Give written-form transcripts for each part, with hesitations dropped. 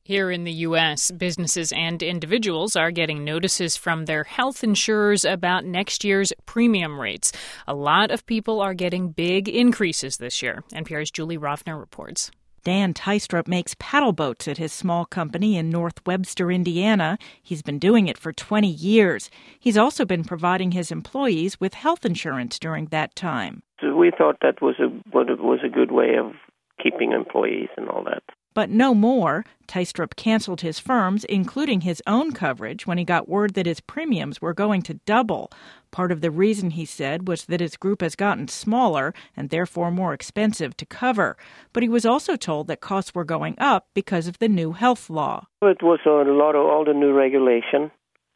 Here in the U.S., businesses and individuals are getting notices from their health insurers about next year's premium rates. A lot of people are getting big increases this year. NPR's Julie Rovner reports. Dan Teistrup makes paddle boats at his small company in North Webster, Indiana. He's been doing it for 20 years. He's also been providing his employees with health insurance during that time. So we thought that was a good way of keeping employees and all that. But no more. Teistrup canceled his firm's, including his own coverage, when he got word that his premiums were going to double. Part of the reason, he said, was that his group has gotten smaller and therefore more expensive to cover. But he was also told that costs were going up because of the new health law. It was a lot of all the new regulation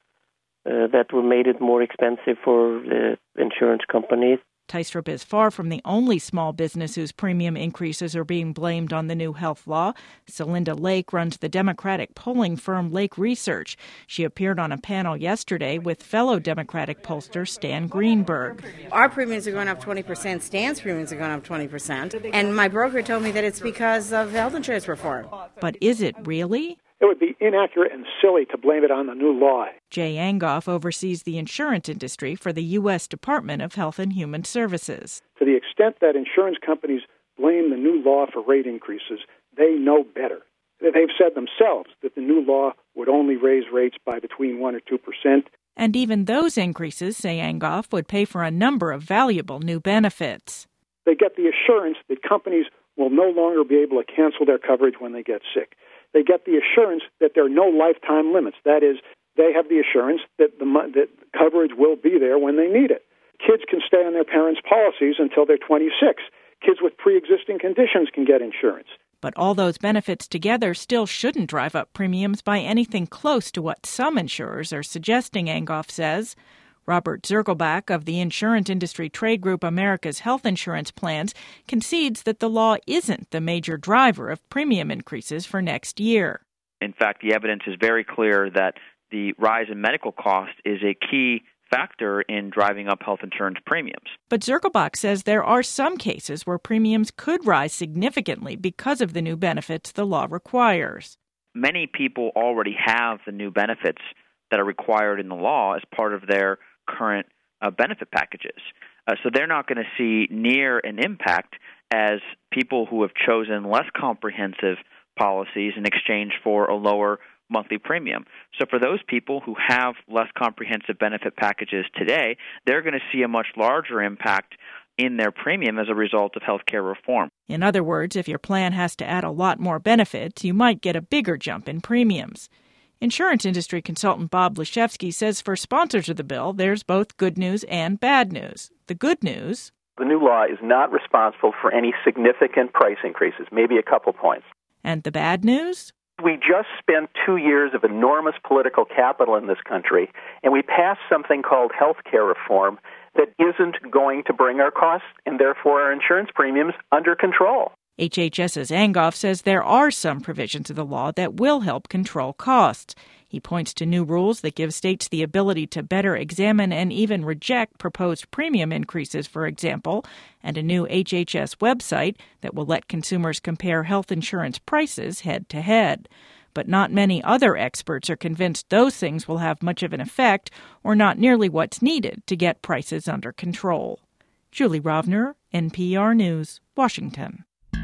that made it more expensive for the insurance companies. Teistrup is far from the only small business whose premium increases are being blamed on the new health law. Celinda Lake runs the Democratic polling firm Lake Research. She appeared on a panel yesterday with fellow Democratic pollster Stan Greenberg. Our premiums are going up 20%. Stan's premiums are going up 20%. And my broker told me that it's because of health insurance reform. But is it really? It would be inaccurate and silly to blame it on the new law. Jay Angoff oversees the insurance industry for the U.S. Department of Health and Human Services. To the extent that insurance companies blame the new law for rate increases, they know better. They've said themselves that the new law would only raise rates by between 1% or 2%. And even those increases, say Angoff, would pay for a number of valuable new benefits. They get the assurance that companies will no longer be able to cancel their coverage when they get sick. They get the assurance that there are no lifetime limits. That is, they have the assurance that that coverage will be there when they need it. Kids can stay on their parents' policies until they're 26. Kids with pre-existing conditions can get insurance. But all those benefits together still shouldn't drive up premiums by anything close to what some insurers are suggesting, Angoff says. Robert Zirkelbach of the insurance industry trade group America's Health Insurance Plans concedes that the law isn't the major driver of premium increases for next year. In fact, the evidence is very clear that the rise in medical cost is a key factor in driving up health insurance premiums. But Zirkelbach says there are some cases where premiums could rise significantly because of the new benefits the law requires. Many people already have the new benefits that are required in the law as part of their current benefit packages. So they're not going to see near an impact as people who have chosen less comprehensive policies in exchange for a lower monthly premium. So for those people who have less comprehensive benefit packages today, they're going to see a much larger impact in their premium as a result of health care reform. In other words, if your plan has to add a lot more benefits, you might get a bigger jump in premiums. Insurance industry consultant Bob Leshevsky says for sponsors of the bill, there's both good news and bad news. The good news: the new law is not responsible for any significant price increases, maybe a couple points. And the bad news? We just spent 2 years of enormous political capital in this country, and we passed something called health care reform that isn't going to bring our costs and therefore our insurance premiums under control. HHS's Angoff says there are some provisions of the law that will help control costs. He points to new rules that give states the ability to better examine and even reject proposed premium increases, for example, and a new HHS website that will let consumers compare health insurance prices head-to-head. But not many other experts are convinced those things will have much of an effect or not nearly what's needed to get prices under control. Julie Rovner, NPR News, Washington.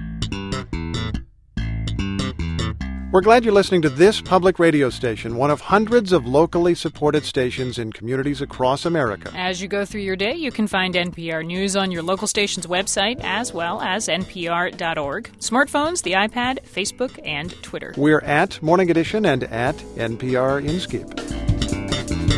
We're glad you're listening to this public radio station, one of hundreds of locally supported stations in communities across America. As you go through your day, you can find NPR News on your local station's website as well as npr.org. Smartphones, the iPad, Facebook, and Twitter. We're at Morning Edition and at NPR Inskeep.